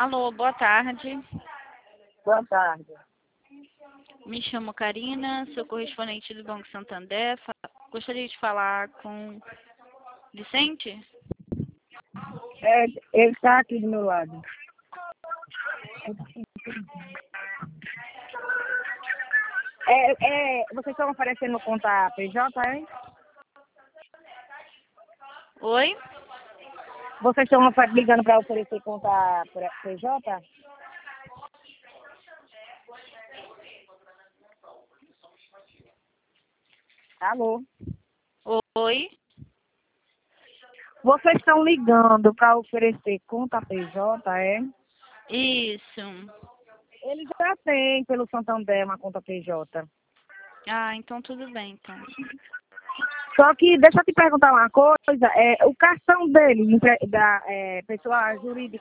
Alô, boa tarde. Boa tarde. Me chamo Karina, sou correspondente do Banco Santander. Gostaria de falar com Vicente? Ele está aqui do meu lado. Vocês estão oferecendo conta PJ, hein? Oi? Vocês estão ligando para oferecer conta PJ? Alô? Oi? Vocês estão ligando para oferecer conta PJ, é? Isso. Ele já tem pelo Santander uma conta PJ. Ah, então tudo bem, então. Só que, deixa eu te perguntar uma coisa, o cartão dele, da pessoa jurídica,